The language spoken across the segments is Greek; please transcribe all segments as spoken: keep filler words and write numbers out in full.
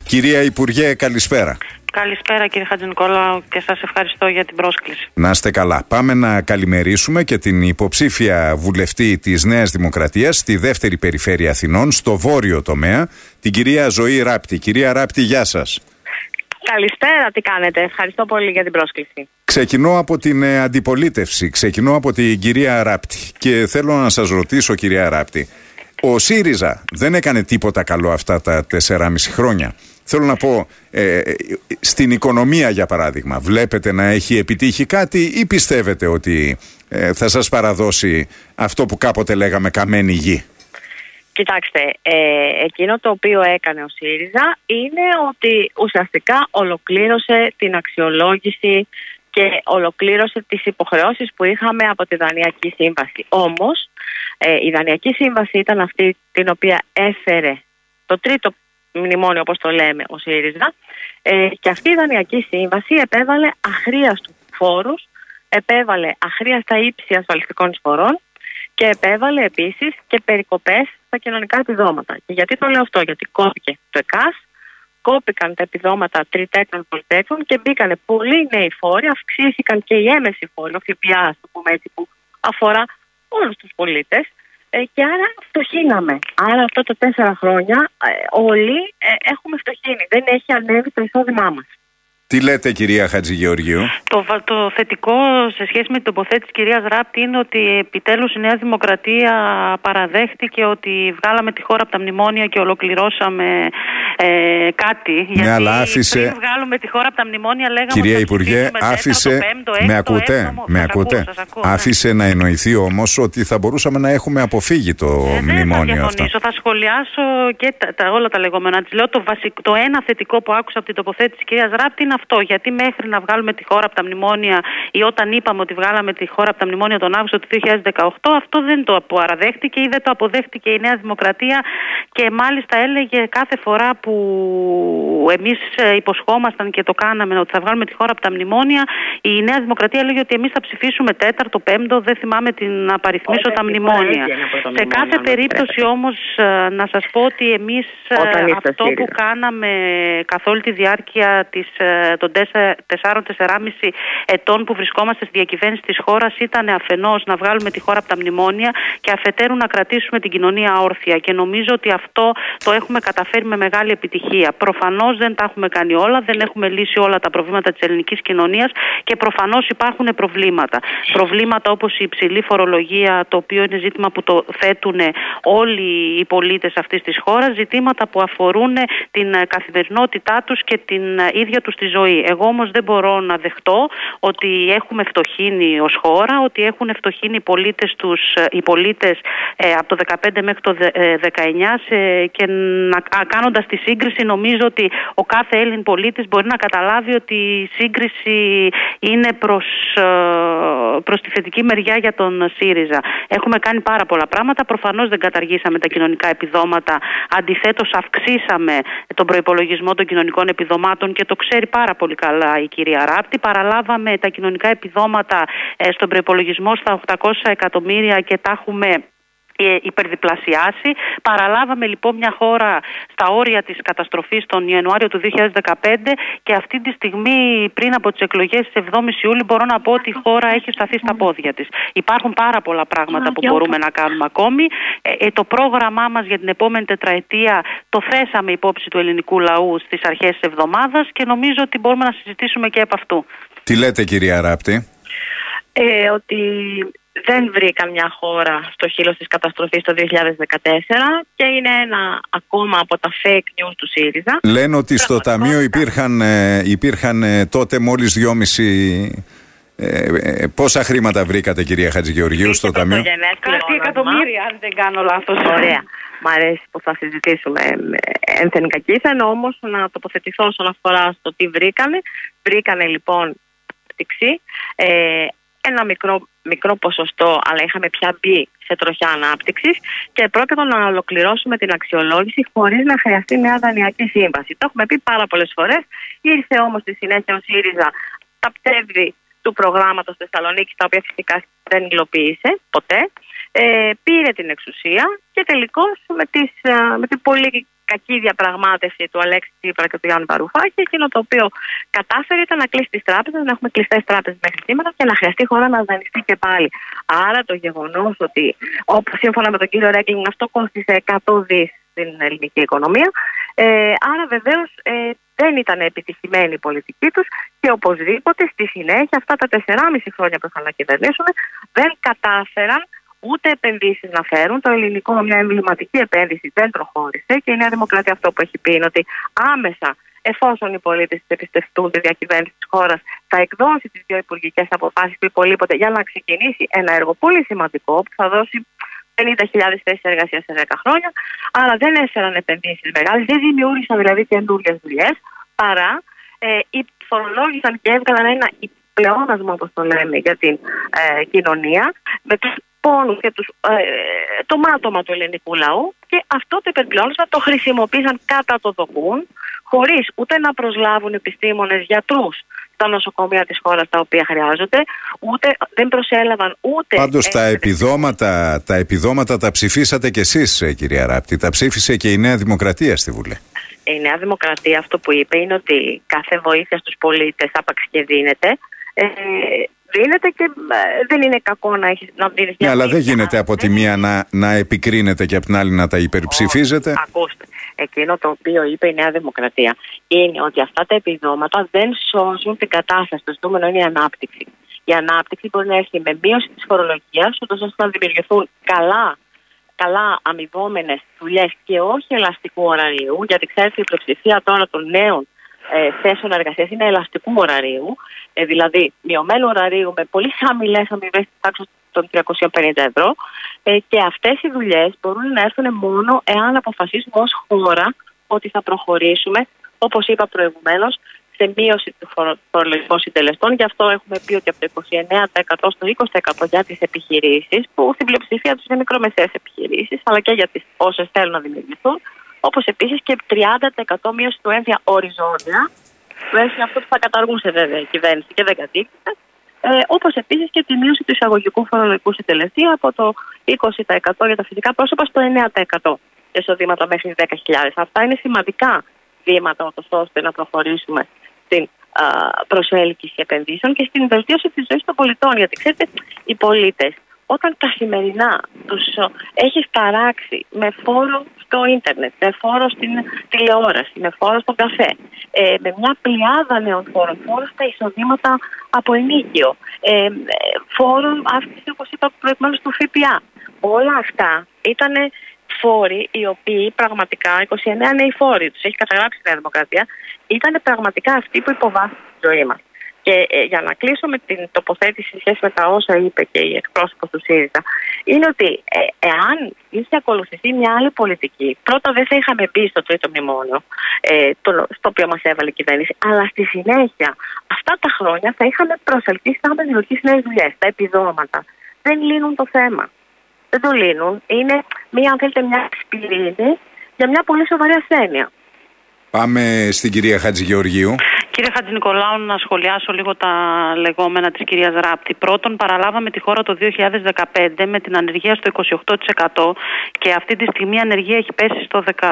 Κυρία Υπουργέ, καλησπέρα. Καλησπέρα κύριε Χατζηνικολάου και σας ευχαριστώ για την πρόσκληση. Να είστε καλά. Πάμε να καλημερίσουμε και την υποψήφια βουλευτή της Νέας Δημοκρατίας στη δεύτερη περιφέρεια Αθηνών, στο βόρειο τομέα, την κυρία Ζωή Ράπτη. Κυρία Ράπτη, γεια σας. Καλησπέρα, τι κάνετε? Ευχαριστώ πολύ για την πρόσκληση. Ξεκινώ από την ε, αντιπολίτευση, ξεκινώ από την κυρία Ράπτη και θέλω να σας ρωτήσω, κυρία Ράπτη, ο ΣΥΡΙΖΑ δεν έκανε τίποτα καλό αυτά τα τεσσεράμισι χρόνια. Θέλω να πω, ε, στην οικονομία για παράδειγμα, βλέπετε να έχει επιτύχει κάτι ή πιστεύετε ότι ε, θα σας παραδώσει αυτό που κάποτε λέγαμε καμένη γη? Κοιτάξτε, ε, εκείνο το οποίο έκανε ο ΣΥΡΙΖΑ είναι ότι ουσιαστικά ολοκλήρωσε την αξιολόγηση και ολοκλήρωσε τις υποχρεώσεις που είχαμε από τη Δανειακή Σύμβαση. Όμως, ε, η Δανειακή Σύμβαση ήταν αυτή την οποία έφερε το τρίτο μνημόνιο, όπως το λέμε, ο ΣΥΡΙΖΑ, ε, και αυτή η Δανειακή Σύμβαση επέβαλε αχρίαστους φόρους, επέβαλε αχρίαστα ύψη ασφαλιστικών εισφορών και επέβαλε επίσης και περικοπές στα κοινωνικά επιδόματα. Και γιατί το λέω αυτό? Γιατί κόπηκε το ΕΚΑΣ, κόπηκαν τα επιδόματα τριτέκνων πολυτέκνων και μπήκανε πολλοί νέοι φόροι, αυξήθηκαν και οι έμεση φόροι, ο ΦΠΑ, το πούμε έτσι, που αφορά όλους τους πολίτες. Ε, και άρα φτωχύναμε. Άρα αυτά τα τέσσερα χρόνια ε, όλοι ε, έχουμε φτωχύνει. Δεν έχει ανέβει το εισόδημά μας. Τι λέτε, κυρία Χατζηγεωργίου? Το, το θετικό σε σχέση με την τοποθέτηση της κυρίας Ράπτη είναι ότι επιτέλους η Νέα Δημοκρατία παραδέχτηκε ότι βγάλαμε τη χώρα από τα μνημόνια και ολοκληρώσαμε ε, κάτι. Ναι, γιατί αλλά άφησε... πριν βγάλουμε τη χώρα από τα μνημόνια λέγαμε... Κυρία Υπουργέ, άφησε... τέταρτο, πέμπτο, έκτο, με ακούτε, έβδομο, με σας ακούτε. Ακούω, σας ακούω, ναι. Άφησε να εννοηθεί όμως ότι θα μπορούσαμε να έχουμε αποφύγει το ε, μνημόνιο θα αυτό. Θα σχολιάσω και τα, τα, όλα τα λεγόμενα. Της λέω το, βασικό, το ένα θετικό που άκουσα από την τοποθέτηση της κυρίας Ράπτη είναι αυτό. Γιατί μέχρι να βγάλουμε τη χώρα από τα μνημόνια ή όταν είπαμε ότι βγάλαμε τη χώρα από τα μνημόνια τον Αύγουστο του δύο χιλιάδες δεκαοκτώ, αυτό δεν το παραδέχτηκε ή δεν το αποδέχτηκε η Νέα Δημοκρατία και μάλιστα έλεγε κάθε φορά που εμείς υποσχόμασταν και το κάναμε ότι θα βγάλουμε τη χώρα από τα μνημόνια, η Νέα Δημοκρατία έλεγε ότι εμείς θα ψηφίσουμε τέταρτο, πέμπτο, δεν θυμάμαι την απαριθμίσω τα μνημόνια. Σε κάθε περίπτωση όμως να σας πω ότι εμείς αυτό που κάναμε καθ' όλη τη διάρκεια της, των τεσσάρων τεσσεράμισι ετών που βρισκόμαστε στη διακυβέρνηση της χώρας ήταν αφενός να βγάλουμε τη χώρα από τα μνημόνια και αφετέρου να κρατήσουμε την κοινωνία όρθια, και νομίζω ότι αυτό το έχουμε καταφέρει με μεγάλη επιτυχία. Προφανώς δεν τα έχουμε κάνει όλα, δεν έχουμε λύσει όλα τα προβλήματα της ελληνικής κοινωνίας και προφανώς υπάρχουν προβλήματα. Προβλήματα όπως η υψηλή φορολογία, το οποίο είναι ζήτημα που το θέτουν όλοι οι πολίτες αυτής της χώρας, ζητήματα που αφορούν την καθημερινότητά τους και την ίδια τους τη ζωή. Εγώ όμως δεν μπορώ να δεχτώ ότι έχουμε φτωχύνει ως χώρα, ότι έχουν φτωχύνει οι πολίτες, τους, οι πολίτες ε, από το δεκαπέντε μέχρι το δεκαεννιά σε, και να, κάνοντας τη σύγκριση νομίζω ότι ο κάθε Έλλην πολίτης μπορεί να καταλάβει ότι η σύγκριση είναι προς, προς τη θετική μεριά για τον ΣΥΡΙΖΑ. Έχουμε κάνει πάρα πολλά πράγματα, προφανώς δεν καταργήσαμε τα κοινωνικά επιδόματα, αντιθέτως αυξήσαμε τον προϋπολογισμό των κοινωνικών επιδομάτων και το ξέρει πάρα πολύ καλά η κυρία Ράπτη. Παραλάβαμε τα κοινωνικά επιδόματα ε, στον προϋπολογισμό στα οκτακόσια εκατομμύρια και τα έχουμε υπερδιπλασιάσει. Παραλάβαμε λοιπόν μια χώρα στα όρια της καταστροφής τον Ιανουάριο του δύο χιλιάδες δεκαπέντε και αυτή τη στιγμή πριν από τις εκλογές της εβδόμης Ιουλίου μπορώ να πω ότι η χώρα έχει σταθεί στα πόδια της. Υπάρχουν πάρα πολλά πράγματα που μπορούμε να κάνουμε ακόμη. Ε, ε, το πρόγραμμά μας για την επόμενη τετραετία το θέσαμε υπόψη του ελληνικού λαού στις αρχές της εβδομάδας και νομίζω ότι μπορούμε να συζητήσουμε και από αυτού. Τι λέτε, κυρία Ράπτη? Ε, ότι δεν βρήκαν μια χώρα στο χείλος της καταστροφής το δύο χιλιάδες δεκατέσσερα και είναι ένα ακόμα από τα fake news του ΣΥΡΙΖΑ. Λένε ότι στο Ταμείο υπήρχαν, ε, υπήρχαν ε, τότε μόλις δυόμιση... Ε, ε, πόσα χρήματα βρήκατε, κυρία Χατζηγεωργίου, στο Ταμείο? Κάτι εκατομμύρια, αν δεν κάνω λάθος. Ωραία. Μ' αρέσει που θα συζητήσουμε ένθεν κακήθεν, όμως να τοποθετηθώ όσον αφορά στο τι βρήκανε. Βρήκανε λοιπόν ανάπτυξη, ε, ένα μικρό, μικρό ποσοστό, αλλά είχαμε πια μπει σε τροχιά ανάπτυξης και πρόκειται να ολοκληρώσουμε την αξιολόγηση χωρίς να χρειαστεί μια δανειακή σύμβαση. Το έχουμε πει πάρα πολλές φορές. Ήρθε όμως στη συνέχεια ο ΣΥΡΙΖΑ τα πτεύδη του προγράμματος Θεσσαλονίκη, τα οποία φυσικά δεν υλοποίησε ποτέ. Ε, πήρε την εξουσία και τελικώς με, τις, με την πολύ κακή διαπραγμάτευση του Αλέξη Τσίπρα και του Γιάννη Βαρουφάκη. Εκείνο το οποίο κατάφερε ήταν να κλείσει τις τράπεζες, να έχουμε κλειστές τράπεζες μέχρι σήμερα και να χρειαστεί η χώρα να δανειστεί και πάλι. Άρα το γεγονός ότι, όπως σύμφωνα με τον κύριο Ρέγκλινγκ, αυτό κόστισε εκατό δισεκατομμύρια στην ελληνική οικονομία. Ε, άρα βεβαίως ε, δεν ήταν επιτυχημένη η πολιτική τους και οπωσδήποτε στη συνέχεια αυτά τα τεσσεράμισι χρόνια που είχαν να κυβερνήσουν δεν κατάφεραν ούτε επενδύσεις να φέρουν. Το ελληνικό, μια εμβληματική επένδυση, δεν προχώρησε και η Νέα Δημοκρατία αυτό που έχει πει είναι ότι άμεσα, εφόσον οι πολίτες της εμπιστευτούν τη διακυβέρνηση της χώρας, θα εκδώσει τις δύο υπουργικές αποφάσεις που υπολείπονται για να ξεκινήσει ένα έργο πολύ σημαντικό που θα δώσει πενήντα χιλιάδες θέσεις εργασίας σε δέκα χρόνια. Άρα δεν έφεραν επενδύσεις μεγάλες, δεν δημιούργησαν δηλαδή καινούριες δουλειές, παρά ε, φορολόγησαν και έβγαλαν ένα πλεόνασμα, όπως το λέμε, για την ε, κοινωνία, με τους πόνους και τους, ε, το μάτωμα του ελληνικού λαού, και αυτό το υπερπλεόνασμα το χρησιμοποίησαν κατά το δοκούν, χωρίς ούτε να προσλάβουν επιστήμονες, γιατρούς στα νοσοκομεία της χώρας τα οποία χρειάζονται, ούτε δεν προσέλαβαν ούτε... Πάντως τα επιδόματα, τα επιδόματα τα ψηφίσατε κι εσείς, κυρία Ράπτη, τα ψήφισε και η Νέα Δημοκρατία στη Βουλή. Η Νέα Δημοκρατία αυτό που είπε είναι ότι κάθε βοήθεια στους πολίτες άπαξ και δίνεται, ε, δίνεται και ε, δεν είναι κακό να, έχεις, να δίνεις μια... Ναι, αλλά δεν γίνεται από τη μία να, να επικρίνετε και από την άλλη να τα υπερψηφίζετε. Όχι, ακούστε, εκείνο το οποίο είπε η Νέα Δημοκρατία είναι ότι αυτά τα επιδόματα δεν σώζουν την κατάσταση. Το ζητούμενο είναι η ανάπτυξη. Η ανάπτυξη μπορεί να έρθει με μείωση της φορολογίας, ώστε να δημιουργηθούν καλά, καλά αμοιβόμενες δουλειές και όχι ελαστικού ωραρίου, γιατί ξέρετε η πλειοψηφία τώρα των νέων ε, θέσεων εργασίας είναι ελαστικού ωραρίου, ε, δηλαδή μειωμένου ωραρίου με πολύ χαμηλές αμοιβές της τάξης των τριακόσια πενήντα ευρώ, ε, και αυτές οι δουλειές μπορούν να έρθουν μόνο εάν αποφασίσουμε ως χώρα ότι θα προχωρήσουμε, όπως είπα προηγουμένως, σε μείωση του φορολογικών συντελεστών. Γι' αυτό έχουμε πει ότι από το είκοσι εννέα τοις εκατό στο είκοσι τοις εκατό για τις επιχειρήσεις, που στην πλειοψηφία τους είναι μικρομεσαίες επιχειρήσεις, αλλά και για τις όσες θέλουν να δημιουργηθούν, όπως επίσης και τριάντα τοις εκατό μείωση του έμφυα οριζόντια, που είναι αυτό που θα καταργούσε βέβαια η κυβέρνηση και δεν κατήχθησε, ε, όπως επίσης και τη μείωση του εισαγωγικού φορολογικού συντελεστή από το είκοσι τοις εκατό για τα φυσικά πρόσωπα στο εννέα τοις εκατό για εισοδήματα μέχρι δέκα χιλιάδες. Αυτά είναι σημαντικά βήματα ώστε να προχωρήσουμε στην α, προσέλκυση επενδύσεων και στην βελτίωση της ζωής των πολιτών. Γιατί ξέρετε, οι πολίτες όταν καθημερινά τους έχεις ταράξει με φόρο στο ίντερνετ, με φόρο στην τηλεόραση, με φόρο στον καφέ, ε, με μια πλειάδα νέων φόρων, φόρο στα εισοδήματα από ενίκιο, ε, φόρο αύξηση, όπως είπα προηγουμένως, του ΦΠΑ. Όλα αυτά ήταν φόροι οι οποίοι πραγματικά, είκοσι εννέα νέοι φόροι, τους έχει καταγράψει η Νέα Δημοκρατία, ήταν πραγματικά αυτοί που υποβάθμισαν τη ζωή μας. Και ε, για να κλείσω με την τοποθέτηση σε σχέση με τα όσα είπε και η εκπρόσωπος του ΣΥΡΙΖΑ, είναι ότι ε, εάν είχε ακολουθηθεί μια άλλη πολιτική, πρώτα δεν θα είχαμε μπει στο τρίτο μνημόνιο, ε, το, στο οποίο μας έβαλε η κυβέρνηση, αλλά στη συνέχεια αυτά τα χρόνια θα είχαμε προσελκύσει, θα είχαμε δημιουργήσει νέες δουλειές. Τα επιδόματα δεν λύνουν το θέμα. Δεν το λύνουν. Είναι μια, αν θέλετε, μια σπιρίνη για μια πολύ σοβαρή ασθένεια. Πάμε στην κυρία Χατζηγεωργίου. Κύριε Χατζηνικολάου, να σχολιάσω λίγο τα λεγόμενα της κυρίας Ράπτη. Πρώτον, παραλάβαμε τη χώρα το δύο χιλιάδες δεκαπέντε με την ανεργία στο είκοσι οκτώ τοις εκατό και αυτή τη στιγμή η ανεργία έχει πέσει στο δέκα...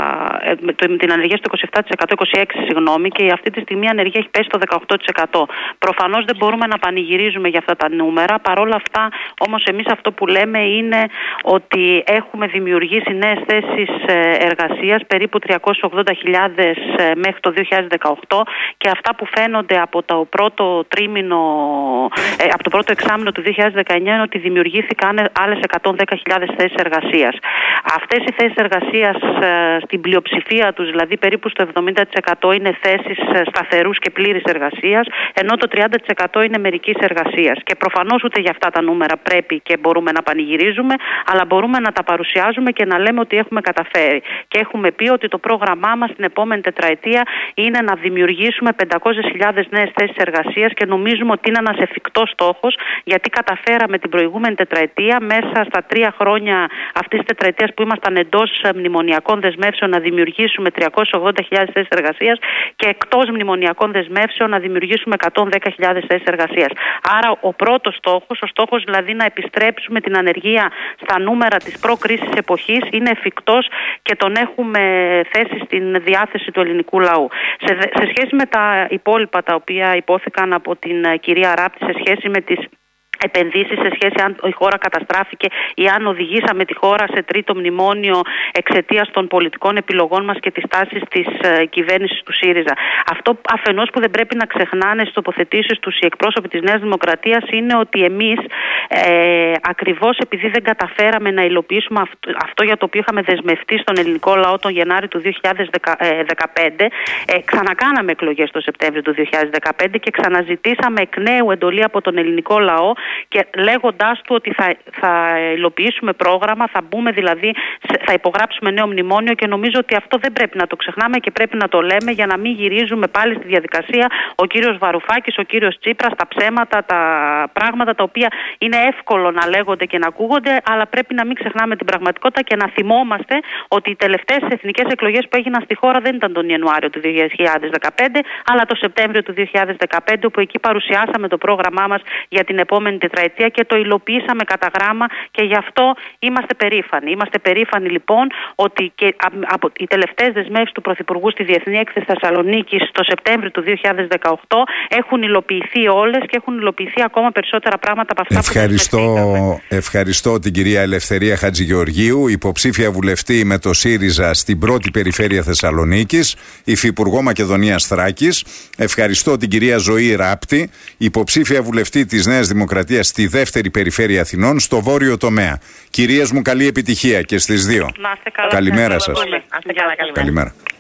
με την ανεργία στο είκοσι επτά τοις εκατό, είκοσι έξι τοις εκατό συγγνώμη, και αυτή τη στιγμή η ανεργία έχει πέσει στο δεκαοκτώ τοις εκατό. Προφανώς δεν μπορούμε να πανηγυρίζουμε για αυτά τα νούμερα. Παρ' όλα αυτά, όμως, εμείς αυτό που λέμε είναι ότι έχουμε δημιουργήσει νέες θέσεις εργασίας, περίπου τριακόσιες ογδόντα χιλιάδες μέχρι το δύο χιλιάδες δεκαοκτώ. Και αυτά που φαίνονται από το πρώτο τρίμηνο, ε, από το πρώτο εξάμηνο του δύο χιλιάδες δεκαεννιά είναι ότι δημιουργήθηκαν άλλες εκατόν δέκα χιλιάδες θέσεις εργασίας. Αυτές οι θέσεις εργασίας ε, στην πλειοψηφία τους, δηλαδή περίπου στο εβδομήντα τοις εκατό, είναι θέσεις σταθερούς και πλήρης εργασίας, ενώ το τριάντα τοις εκατό είναι μερικής εργασίας. Και προφανώς ούτε για αυτά τα νούμερα πρέπει και μπορούμε να πανηγυρίζουμε, αλλά μπορούμε να τα παρουσιάζουμε και να λέμε ότι έχουμε καταφέρει. Και έχουμε πει ότι το πρόγραμμά μας την επόμενη τετραετία είναι να δημιουργήσουμε δημιουργήσουμε πεντακόσιες χιλιάδες νέες θέσεις εργασίας και νομίζουμε ότι είναι ένας εφικτός στόχος, γιατί καταφέραμε την προηγούμενη τετραετία, μέσα στα τρία χρόνια αυτής της τετραετίας που ήμασταν εντός μνημονιακών δεσμεύσεων, να δημιουργήσουμε τριακόσιες ογδόντα χιλιάδες θέσεις εργασίας και εκτός μνημονιακών δεσμεύσεων να δημιουργήσουμε εκατόν δέκα χιλιάδες θέσεις εργασίας. Άρα ο πρώτος στόχος, ο στόχος δηλαδή να επιστρέψουμε την ανεργία στα νούμερα της προ-κρίσης εποχής, είναι εφικτός και τον έχουμε θέσει στην διάθεση του ελληνικού λαού. Σε, σε σχέση με τα υπόλοιπα τα οποία υπόθηκαν από την κυρία Ράπτη, σε σχέση με τις επενδύσεις, σε σχέση αν η χώρα καταστράφηκε ή αν οδηγήσαμε τη χώρα σε τρίτο μνημόνιο εξαιτίας των πολιτικών επιλογών μας και της τάσης της ε, κυβέρνησης του ΣΥΡΙΖΑ. Αυτό αφενός που δεν πρέπει να ξεχνάνε στις τοποθετήσεις τους οι εκπρόσωποι της Νέας Δημοκρατίας είναι ότι εμείς ε, ακριβώς επειδή δεν καταφέραμε να υλοποιήσουμε αυτό, αυτό για το οποίο είχαμε δεσμευτεί στον ελληνικό λαό τον Γενάρη του δύο χιλιάδες δεκαπέντε, ε, ξανακάναμε εκλογές το Σεπτέμβριο του δύο χιλιάδες δεκαπέντε και ξαναζητήσαμε εκ νέου εντολή από τον ελληνικό λαό, και λέγοντάς του ότι θα, θα υλοποιήσουμε πρόγραμμα, θα μπούμε δηλαδή, θα υπογράψουμε νέο μνημόνιο, και νομίζω ότι αυτό δεν πρέπει να το ξεχνάμε και πρέπει να το λέμε για να μην γυρίζουμε πάλι στη διαδικασία ο κύριος Βαρουφάκης, ο κύριος Τσίπρας, τα ψέματα, τα πράγματα τα οποία είναι εύκολο να λέγονται και να ακούγονται, αλλά πρέπει να μην ξεχνάμε την πραγματικότητα και να θυμόμαστε ότι οι τελευταίες εθνικές εκλογές που έγιναν στη χώρα δεν ήταν τον Ιανουάριο του δύο χιλιάδες δεκαπέντε, αλλά το Σεπτέμβριο του δύο χιλιάδες δεκαπέντε, όπου εκεί παρουσιάσαμε το πρόγραμμά μας για την επόμενη τετραετία και το υλοποιήσαμε κατά γράμμα, και γι' αυτό είμαστε περήφανοι. Είμαστε περήφανοι λοιπόν ότι και από οι τελευταίες δεσμεύσεις του Πρωθυπουργού στη Διεθνή Έκθεση Θεσσαλονίκης το Σεπτέμβριο του δύο χιλιάδες δεκαοκτώ έχουν υλοποιηθεί όλες και έχουν υλοποιηθεί ακόμα περισσότερα πράγματα από αυτά ευχαριστώ, που δεσμευτήκαμε. Ευχαριστώ την κυρία Ελευθερία Χατζηγεωργίου, υποψήφια βουλευτή με το ΣΥΡΙΖΑ στην πρώτη περιφέρεια Θεσσαλονίκης, υφυπουργό Μακεδονίας Θράκης. Ευχαριστώ την κυρία Ζωή Ράπτη, υποψήφια βουλευτή της Νέας Δημοκρατίας στη δεύτερη περιφέρεια Αθηνών, στο βόρειο τομέα. Κυρίες μου, καλή επιτυχία και στις δύο. Να είστε καλά. Καλημέρα σας. Καλημέρα. Καλημέρα.